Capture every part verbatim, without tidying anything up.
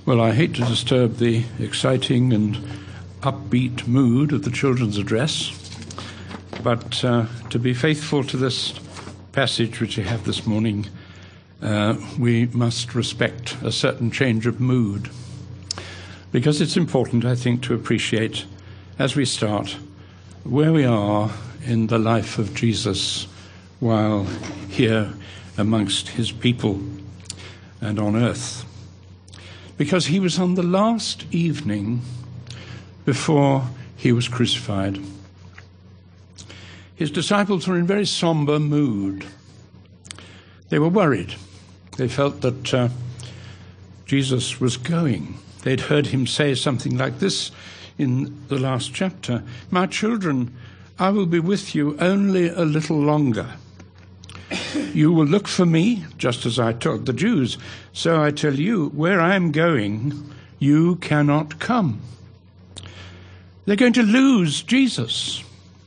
Well, I hate to disturb the exciting and upbeat mood of the children's address, but uh, to be faithful to this passage which we have this morning, uh, we must respect a certain change of mood, because it's important, I think, to appreciate, as we start, where we are in the life of Jesus while here amongst his people and on earth. Because he was on the last evening before he was crucified. His disciples were in very somber mood. They were worried. They felt that uh, Jesus was going. They'd heard him say something like this in the last chapter: "My children, I will be with you only a little longer. You will look for me, just as I told the Jews. So I tell you, where I am going, you cannot come." They're going to lose Jesus,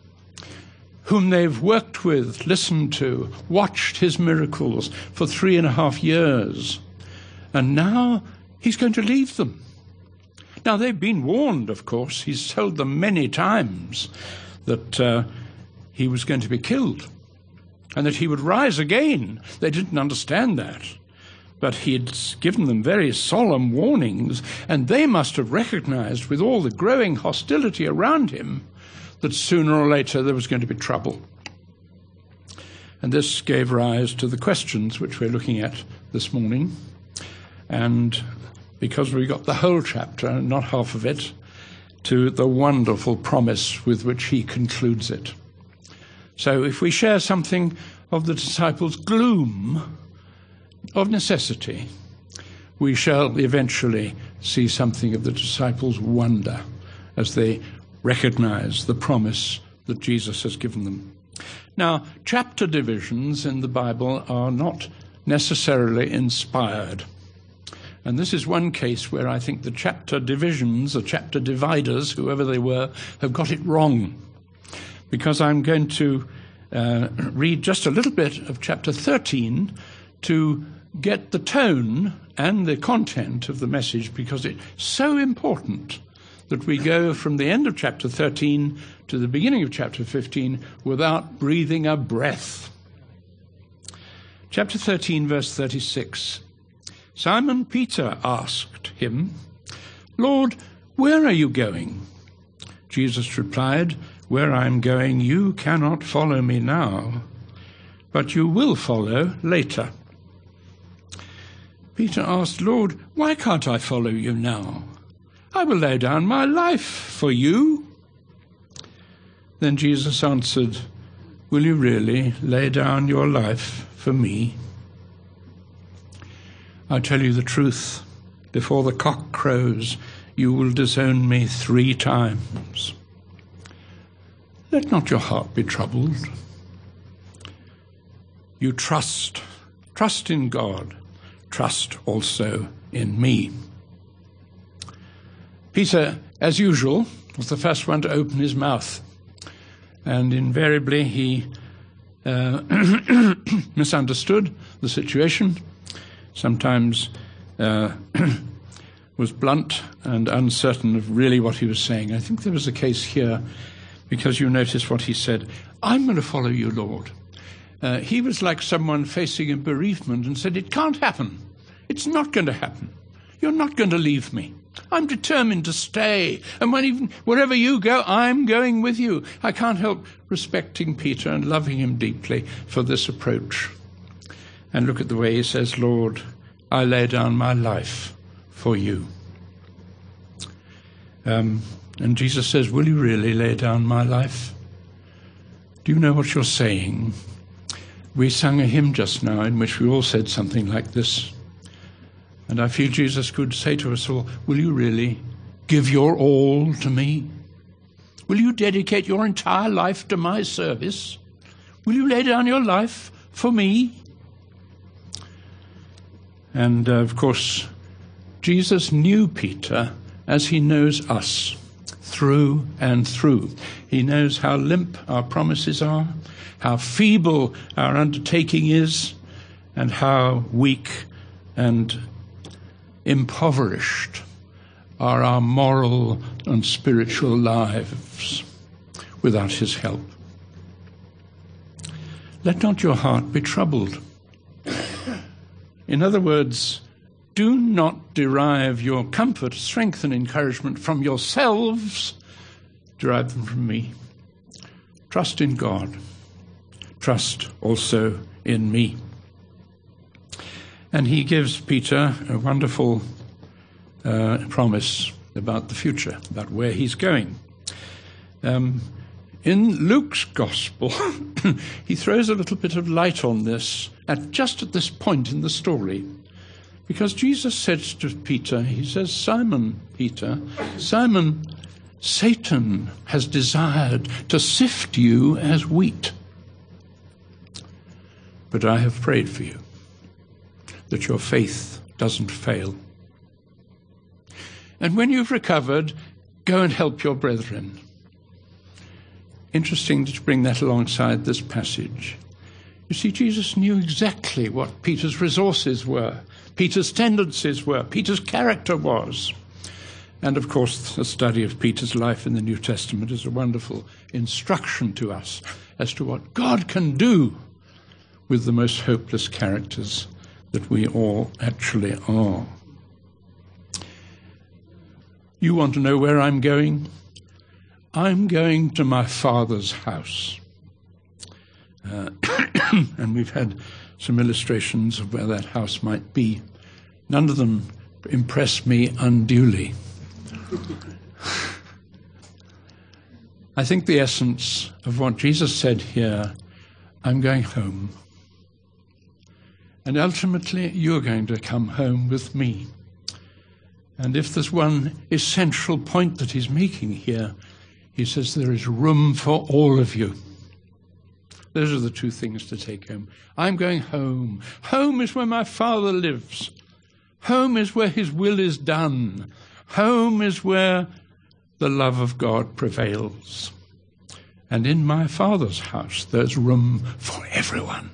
whom they've worked with, listened to, watched his miracles for three and a half years. And now he's going to leave them. Now, they've been warned, of course. He's told them many times that uh, he was going to be killed and that he would rise again. They didn't understand that. But he had given them very solemn warnings, and they must have recognized, with all the growing hostility around him, that sooner or later there was going to be trouble. And this gave rise to the questions which we're looking at this morning. And because we got the whole chapter, not half of it, to the wonderful promise with which he concludes it. So if we share something of the disciples' gloom, of necessity, we shall eventually see something of the disciples' wonder as they recognize the promise that Jesus has given them. Now, chapter divisions in the Bible are not necessarily inspired. And this is one case where I think the chapter divisions, the chapter dividers, whoever they were, have got it wrong. Because I'm going to uh, read just a little bit of chapter thirteen to get the tone and the content of the message, because it's so important that we go from the end of chapter thirteen to the beginning of chapter fifteen without breathing a breath. Chapter thirteen, verse thirty-six. Simon Peter asked him, "Lord, where are you going?" Jesus replied, "Where I am going, you cannot follow me now, but you will follow later." Peter asked, "Lord, why can't I follow you now? I will lay down my life for you." Then Jesus answered, "Will you really lay down your life for me? I tell you the truth, before the cock crows, you will disown me three times. Let not your heart be troubled. You trust, trust in God, trust also in me." Peter, as usual, was the first one to open his mouth, and invariably he uh, misunderstood the situation, sometimes uh, was blunt and uncertain of really what he was saying. I think there was a case here, because you notice what he said: "I'm going to follow you, Lord." Uh, he was like someone facing a bereavement and said, "It can't happen. It's not going to happen. You're not going to leave me. I'm determined to stay. And when even, wherever you go, I'm going with you." I can't help respecting Peter and loving him deeply for this approach. And look at the way he says, "Lord, I lay down my life for you." Um, and Jesus says, "Will you really lay down my life? Do you know what you're saying?" We sang a hymn just now in which we all said something like this. And I feel Jesus could say to us all, will you really give your all to me? Will you dedicate your entire life to my service? Will you lay down your life for me? And, uh, of course, Jesus knew Peter as he knows us, through and through. He knows how limp our promises are, how feeble our undertaking is, and how weak and impoverished are our moral and spiritual lives without his help. Let not your heart be troubled. In other words, do not derive your comfort, strength, and encouragement from yourselves. Derive them from me. Trust in God. Trust also in me. And he gives Peter a wonderful uh, promise about the future, about where he's going. Um, in Luke's Gospel, he throws a little bit of light on this at just at this point in the story. Because Jesus says to Peter, he says, Simon, Peter, Simon, Satan has desired to sift you as wheat. But I have prayed for you, that your faith doesn't fail. And when you've recovered, go and help your brethren. Interesting to bring that alongside this passage. You see, Jesus knew exactly what Peter's resources were, Peter's tendencies were, Peter's character was. And of course, the study of Peter's life in the New Testament is a wonderful instruction to us as to what God can do with the most hopeless characters that we all actually are. You want to know where I'm going? I'm going to my Father's house. Uh, and we've had some illustrations of where that house might be. None of them impress me unduly. I think the essence of what Jesus said here, I'm going home. And ultimately, you're going to come home with me. And if there's one essential point that he's making here, he says there is room for all of you. Those are the two things to take home. I'm going home. Home is where my Father lives. Home is where his will is done. Home is where the love of God prevails. And in my Father's house, there's room for everyone.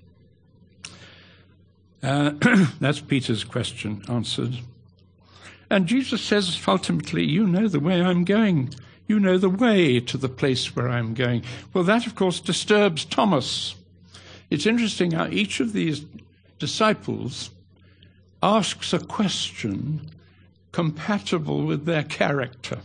Uh, that's Peter's question answered. And Jesus says, ultimately, you know the way I'm going. You know the way to the place where I'm going. Well, that, of course, disturbs Thomas. It's interesting how each of these disciples asks a question compatible with their character.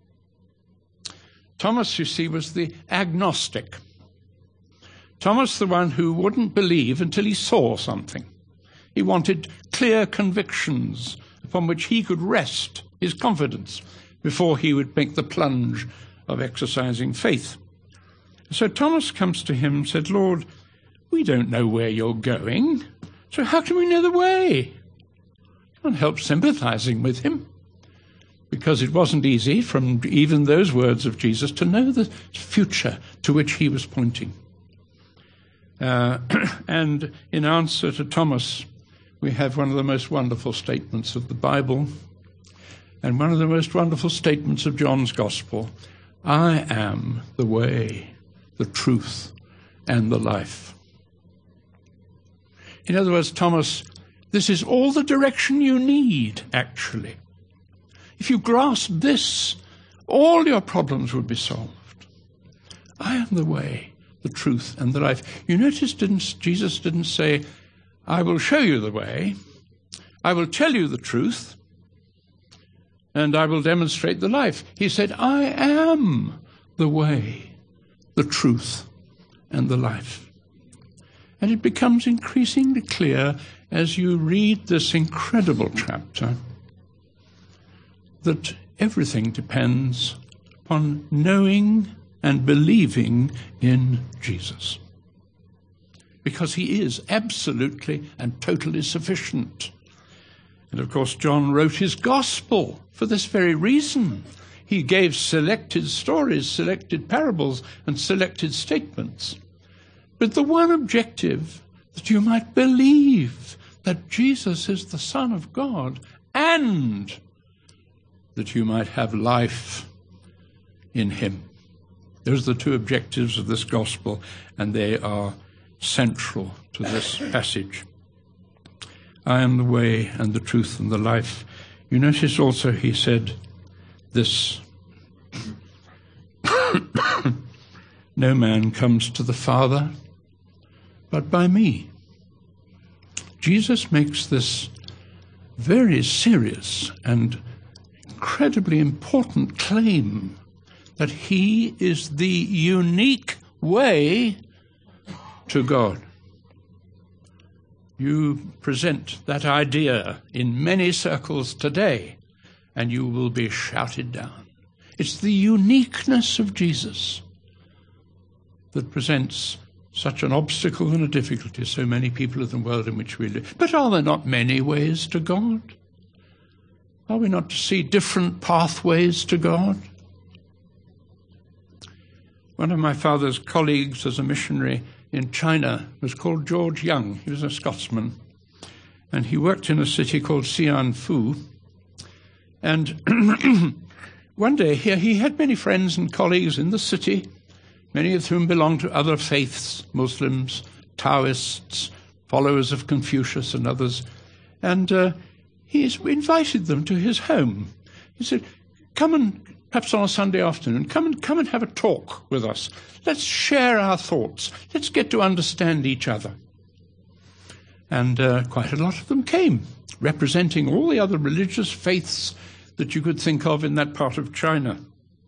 Thomas, you see, was the agnostic. Thomas, the one who wouldn't believe until he saw something. He wanted clear convictions upon which he could rest his confidence before he would make the plunge of exercising faith. So Thomas comes to him and said, Lord, we don't know where you're going, so how can we know the way? Can't help sympathizing with him, because it wasn't easy from even those words of Jesus to know the future to which he was pointing. Uh, and in answer to Thomas, we have one of the most wonderful statements of the Bible and one of the most wonderful statements of John's Gospel. I am the way, the truth, and the life. In other words, Thomas, this is all the direction you need, actually. If you grasp this, all your problems would be solved. I am the way, the truth, and the life. You notice didn't, Jesus didn't say, I will show you the way, I will tell you the truth, and I will demonstrate the life. He said, I am the way, the truth, and the life. And it becomes increasingly clear as you read this incredible chapter that everything depends upon knowing and believing in Jesus. Because he is absolutely and totally sufficient. And of course, John wrote his gospel for this very reason. He gave selected stories, selected parables, and selected statements. But the one objective, that you might believe that Jesus is the Son of God, and that you might have life in him. Those are the two objectives of this gospel, and they are central to this passage. I am the way and the truth and the life. You notice also he said this, no man comes to the Father but by me. Jesus makes this very serious and incredibly important claim that he is the unique way to God. You present that idea in many circles today, and you will be shouted down. It's the uniqueness of Jesus that presents such an obstacle and a difficulty to so many people in the world in which we live. But are there not many ways to God? Are we not to see different pathways to God? One of my father's colleagues as a missionary in China was called George Young. He was a Scotsman, and he worked in a city called Xianfu. And one day here he had many friends and colleagues in the city, many of whom belonged to other faiths, Muslims, Taoists, followers of Confucius and others. And uh, he invited them to his home. He said, come and, perhaps on a Sunday afternoon, come and come and have a talk with us. Let's share our thoughts. Let's get to understand each other. And uh, quite a lot of them came, representing all the other religious faiths that you could think of in that part of China.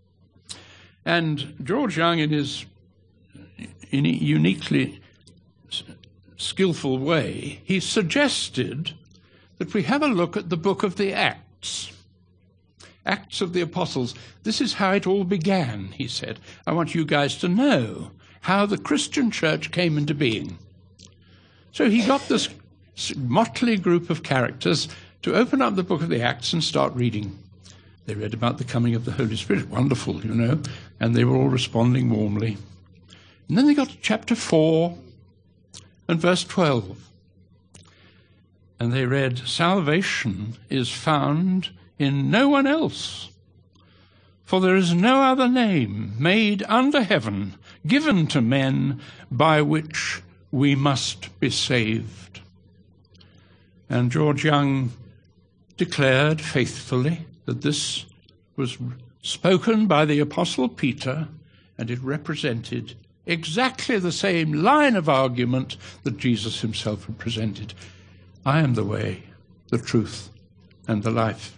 And George Young, in his in a uniquely skillful way, he suggested that we have a look at the book of the Acts. Acts of the Apostles. This is how it all began, he said. I want you guys to know how the Christian church came into being. So he got this motley group of characters to open up the book of the Acts and start reading. They read about the coming of the Holy Spirit. Wonderful, you know. And they were all responding warmly. And then they got to chapter four and verse twelve. And they read, salvation is found in no one else, for there is no other name made under heaven given to men by which we must be saved. And George Young declared faithfully that this was spoken by the Apostle Peter, and it represented exactly the same line of argument that Jesus himself had presented. I am the way, the truth, and the life.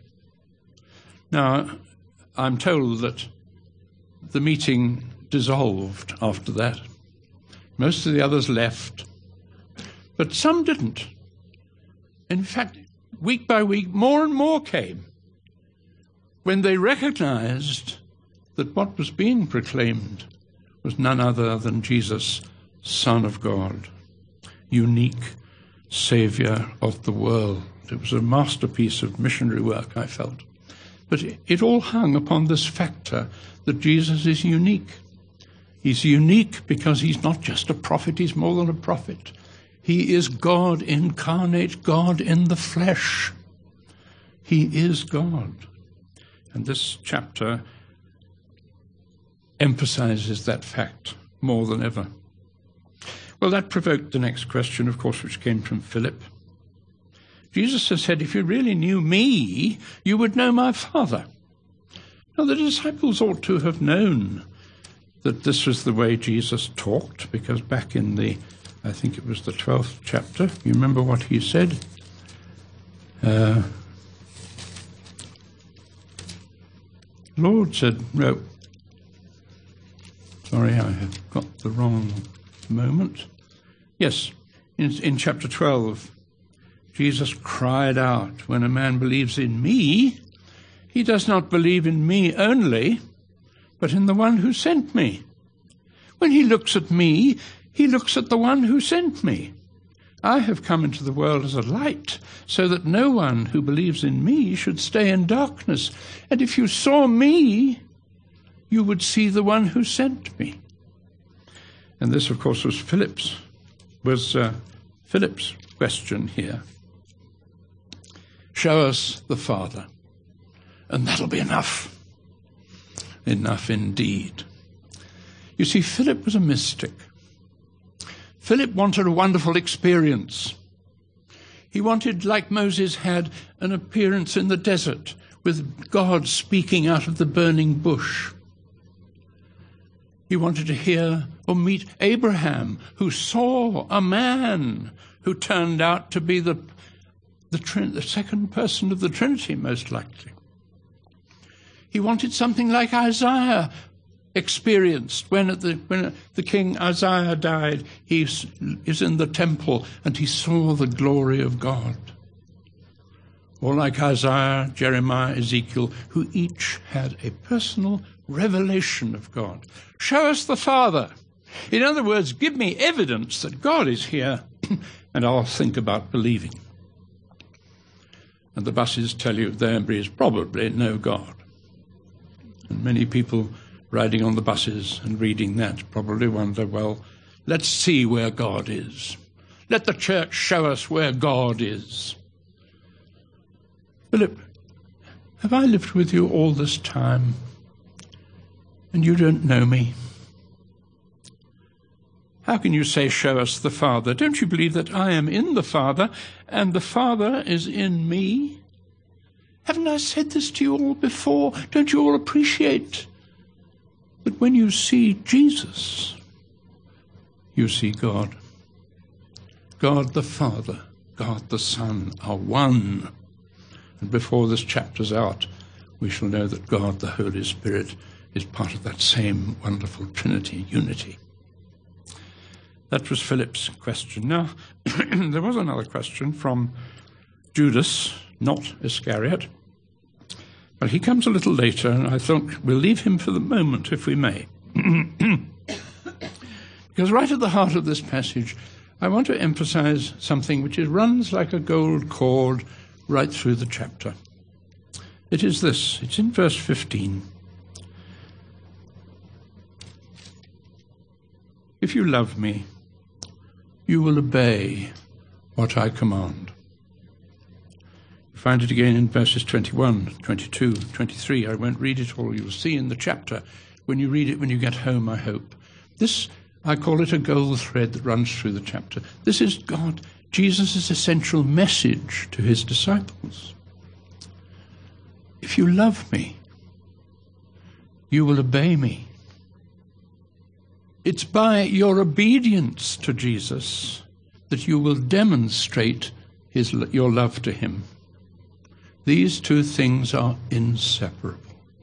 Now, I'm told that the meeting dissolved after that. Most of the others left, but some didn't. In fact, week by week, more and more came when they recognized that what was being proclaimed was none other than Jesus, Son of God, unique Savior of the world. It was a masterpiece of missionary work, I felt. But it all hung upon this factor that Jesus is unique. He's unique because he's not just a prophet, he's more than a prophet. He is God incarnate, God in the flesh. He is God. And this chapter emphasizes that fact more than ever. Well, that provoked the next question, of course, which came from Philip. Jesus has said, if you really knew me, you would know my Father. Now, the disciples ought to have known that this was the way Jesus talked, because back in the, I think it was the twelfth chapter, you remember what he said? Uh, Lord said, no, sorry, I have got the wrong moment. Yes, in, in chapter twelve, Jesus cried out, when a man believes in me, he does not believe in me only, but in the one who sent me. When he looks at me, he looks at the one who sent me. I have come into the world as a light, so that no one who believes in me should stay in darkness. And if you saw me, you would see the one who sent me. And this, of course, was Philip's, was uh, Philip's question here. Show us the Father, and that'll be enough. Enough indeed. You see, Philip was a mystic. Philip wanted a wonderful experience. He wanted, like Moses had, an appearance in the desert with God speaking out of the burning bush. He wanted to hear or meet Abraham, who saw a man who turned out to be the, the, Trin- the second person of the Trinity, most likely. He wanted something like Isaiah experienced when, at the, when the king Isaiah died. He is in the temple and he saw the glory of God. Or like Isaiah, Jeremiah, Ezekiel, who each had a personal revelation of God. Show us the Father. In other words, give me evidence that God is here, and I'll think about believing. And the buses tell you there is probably no God. And many people riding on the buses and reading that probably wonder, well, let's see where God is. Let the church show us where God is. Philip, have I lived with you all this time and you don't know me? How can you say, show us the Father? Don't you believe that I am in the Father and the Father is in me? Haven't I said this to you all before? Don't you all appreciate that when you see Jesus, you see God? God the Father, God the Son are one. And before this chapter's out, we shall know that God the Holy Spirit is part of that same wonderful Trinity, unity. That was Philip's question. Now, there was another question from Judas, not Iscariot. But he comes a little later, and I think we'll leave him for the moment, if we may. Because right at the heart of this passage, I want to emphasize something which is, runs like a gold cord right through the chapter. It is this. It's in verse fifteen. If you love me, you will obey what I command. You find it again in verses twenty-one, twenty-two, twenty-three. I won't read it all. You'll see in the chapter when you read it when you get home, I hope. This, I call it a gold thread that runs through the chapter. This is God, Jesus' essential message to his disciples. If you love me, you will obey me. It's by your obedience to Jesus that you will demonstrate his, your love to him. These two things are inseparable.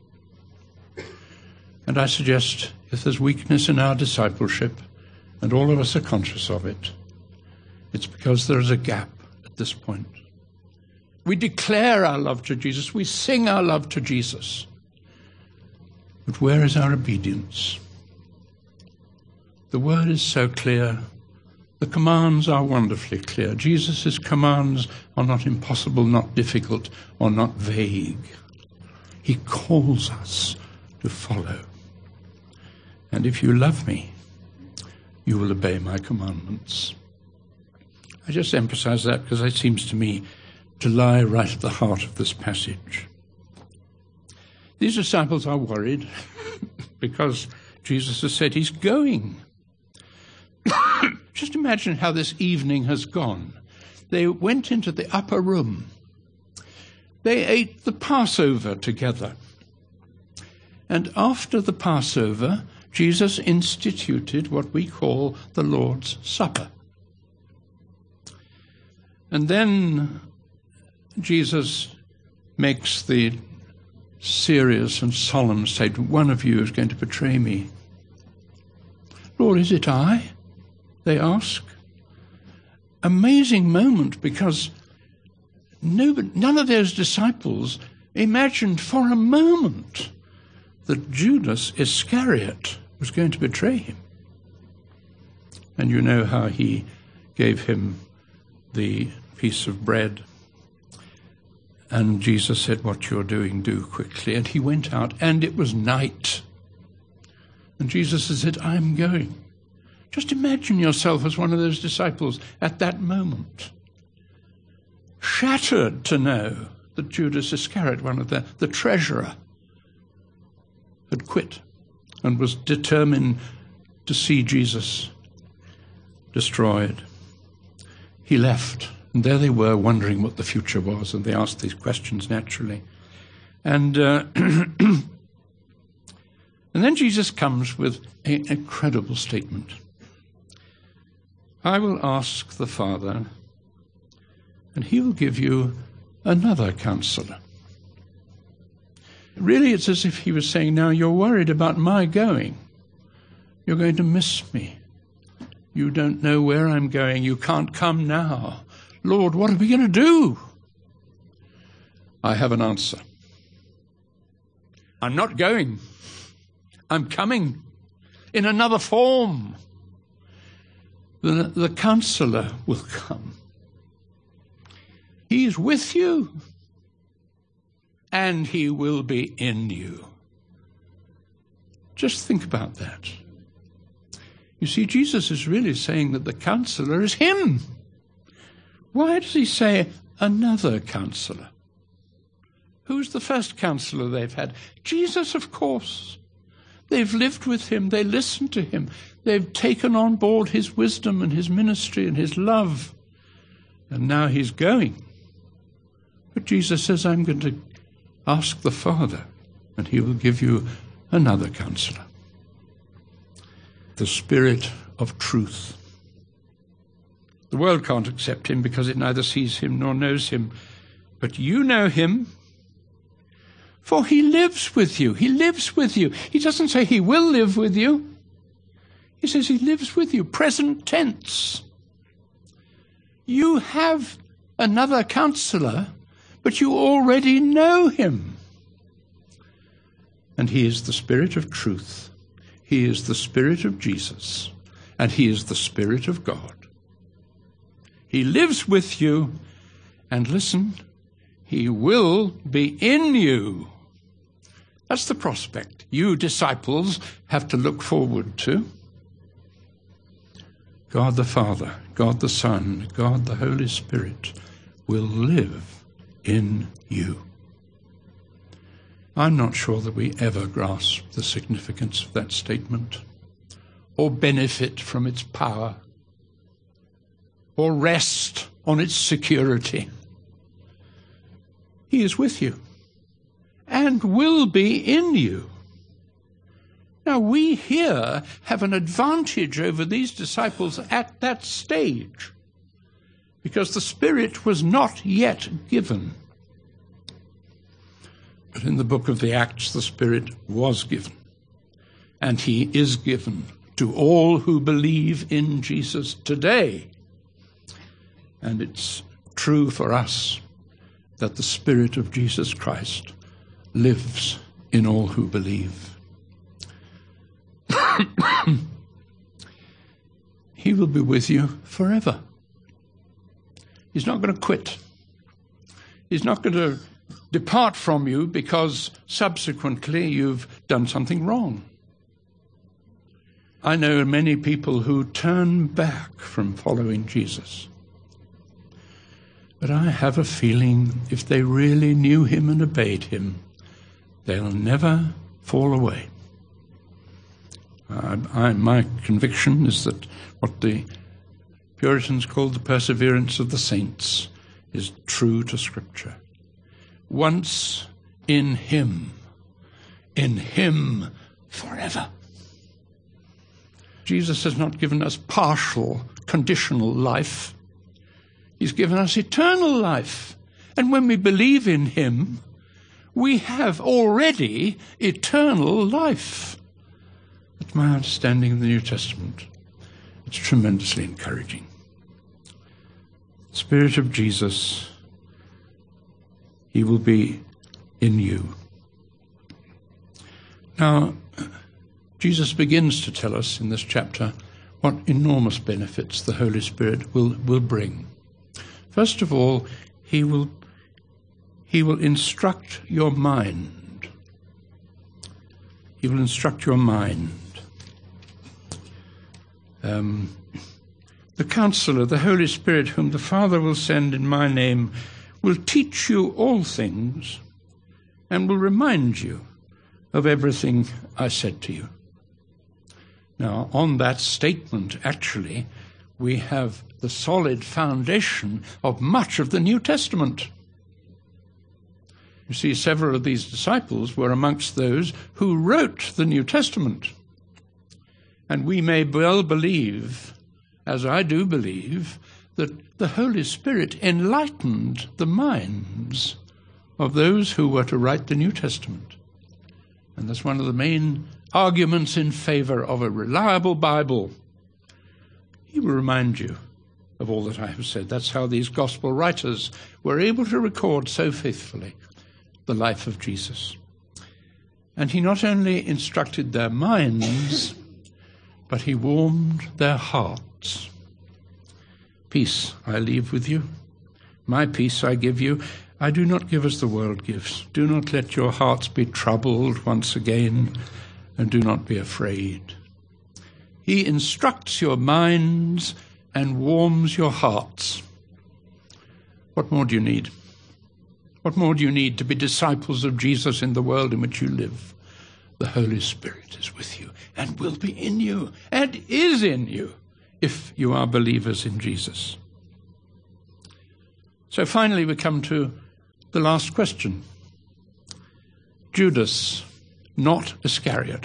And I suggest if there's weakness in our discipleship, and all of us are conscious of it, it's because there is a gap at this point. We declare our love to Jesus. We sing our love to Jesus. But where is our obedience? The word is so clear. The commands are wonderfully clear. Jesus' commands are not impossible, not difficult, or not vague. He calls us to follow. And if you love me, you will obey my commandments. I just emphasize that because it seems to me to lie right at the heart of this passage. These disciples are worried because Jesus has said he's going. Just imagine how this evening has gone. They went into the upper room. They ate the Passover together. And after the Passover, Jesus instituted what we call the Lord's Supper. And then Jesus makes the serious and solemn statement, one of you is going to betray me. Lord, is it I? They ask. Amazing moment, because nobody, none of those disciples imagined for a moment that Judas Iscariot was going to betray him. And you know how he gave him the piece of bread. And Jesus said, what you're doing, do quickly. And he went out, and it was night. And Jesus said, I'm going. Just imagine yourself as one of those disciples at that moment. Shattered to know that Judas Iscariot, one of the, the treasurer, had quit and was determined to see Jesus destroyed. He left And there they were, wondering what the future was, and they asked these questions naturally. And uh, and then Jesus comes with an incredible statement. I will ask the Father, and he will give you another counselor. Really, it's as if he was saying, now you're worried about my going. You're going to miss me. You don't know where I'm going. You can't come now. Lord, what are we going to do? I have an answer. I'm not going. I'm coming in another form. The, the counselor will come. He's with you, and he will be in you. Just think about that. You see, Jesus is really saying that the counselor is him. Why does he say another counselor? Who's the first counselor they've had? Jesus, of course. They've lived with him. They listened to him. They've taken on board his wisdom and his ministry and his love. And now he's going. But Jesus says, I'm going to ask the Father, and he will give you another counselor. The Spirit of truth. The world can't accept him because it neither sees him nor knows him. But you know him, for he lives with you. He lives with you. He doesn't say he will live with you. He says he lives with you, present tense. You have another counselor, but you already know him. And he is the Spirit of truth. He is the Spirit of Jesus. And he is the Spirit of God. He lives with you, and listen, he will be in you. That's the prospect you disciples have to look forward to. God the Father, God the Son, God the Holy Spirit will live in you. I'm not sure that we ever grasp the significance of that statement, or benefit from its power, or rest on its security. He is with you and will be in you. Now, we here have an advantage over these disciples at that stage because the Spirit was not yet given. But in the book of the Acts, the Spirit was given, and he is given to all who believe in Jesus today. And it's true for us that the Spirit of Jesus Christ lives in all who believe. He will be with you forever. He's not going to quit. He's not going to depart from you because subsequently you've done something wrong. I know many people who turn back from following Jesus. But I have a feeling if they really knew him and obeyed him, they'll never fall away. I, I, my conviction is that what the Puritans called the perseverance of the saints is true to Scripture. Once in him, in him forever. Jesus has not given us partial, conditional life. He's given us eternal life. And when we believe in him, we have already eternal life. That's my understanding of the New Testament. It's tremendously encouraging. Spirit of Jesus, he will be in you. Now, Jesus begins to tell us in this chapter what enormous benefits the Holy Spirit will, will bring. First of all, he will, he will instruct your mind. He will instruct your mind. Um, the Counselor, the Holy Spirit, whom the Father will send in my name, will teach you all things and will remind you of everything I said to you. Now, on that statement, actually, we have the solid foundation of much of the New Testament. You see, several of these disciples were amongst those who wrote the New Testament. And we may well believe, as I do believe, that the Holy Spirit enlightened the minds of those who were to write the New Testament. And that's one of the main arguments in favor of a reliable Bible. He will remind you of all that I have said. That's how these gospel writers were able to record so faithfully the life of Jesus. And he not only instructed their minds, but he warmed their hearts. Peace I leave with you. My peace I give you. I do not give as the world gives. Do not let your hearts be troubled once again, and do not be afraid. He instructs your minds and warms your hearts. What more do you need? What more do you need to be disciples of Jesus in the world in which you live? The Holy Spirit is with you and will be in you and is in you if you are believers in Jesus. So finally we come to the last question. Judas, not Iscariot.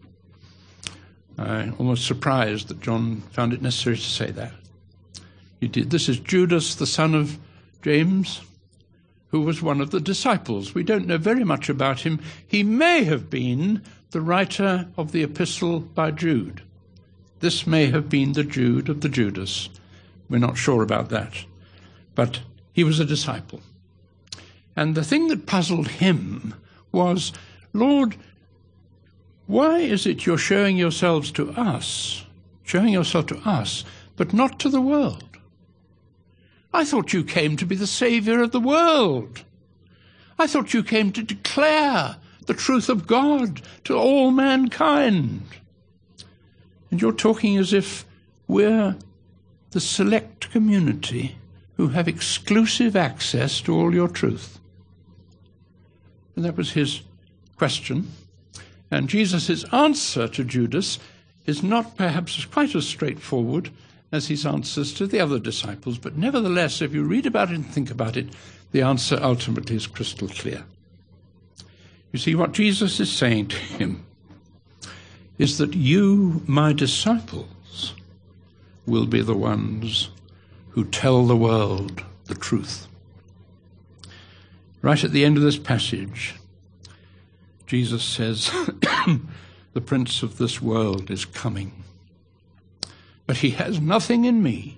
I'm almost surprised that John found it necessary to say that. He did. This is Judas, the son of James, who was one of the disciples. We don't know very much about him. He may have been the writer of the epistle by Jude. This may have been the Jude of the Judas. We're not sure about that. But he was a disciple. And the thing that puzzled him was, Lord, why is it you're showing yourselves to us, showing yourself to us, but not to the world? I thought you came to be the Savior of the world. I thought you came to declare the truth of God to all mankind. And you're talking as if we're the select community who have exclusive access to all your truth. And that was his question. And Jesus' answer to Judas is not perhaps quite as straightforward as his answers to the other disciples, but nevertheless, if you read about it and think about it, the answer ultimately is crystal clear. You see, what Jesus is saying to him is that you, my disciples, will be the ones who tell the world the truth. Right at the end of this passage, Jesus says, the prince of this world is coming, but he has nothing in me.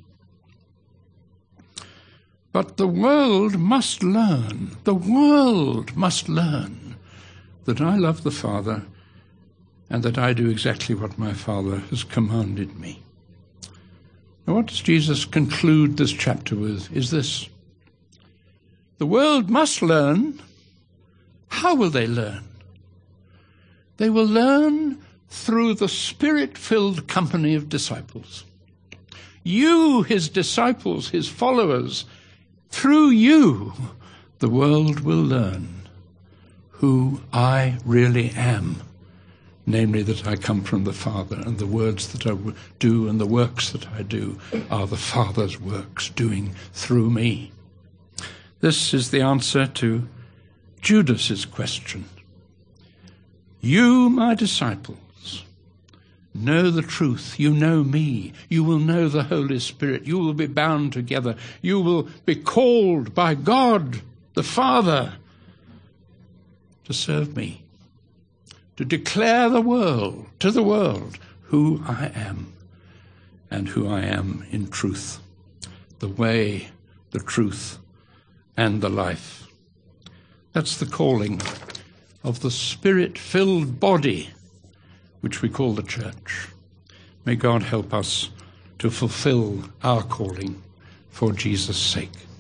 But the world must learn, the world must learn that I love the Father and that I do exactly what my Father has commanded me. Now, what does Jesus conclude this chapter with is this. The world must learn. How will they learn? They will learn through the Spirit-filled company of disciples. You, his disciples, his followers, through you, the world will learn who I really am, namely that I come from the Father, and the words that I do and the works that I do are the Father's works doing through me. This is the answer to Judas's question. You, my disciples, know the truth. You know me. You will know the Holy Spirit. You will be bound together. You will be called by God, the Father, to serve me, to declare the world, to the world, who I am and who I am in truth, the way, the truth, and the life. That's the calling of the Spirit-filled body, which we call the church. May God help us to fulfill our calling for Jesus' sake.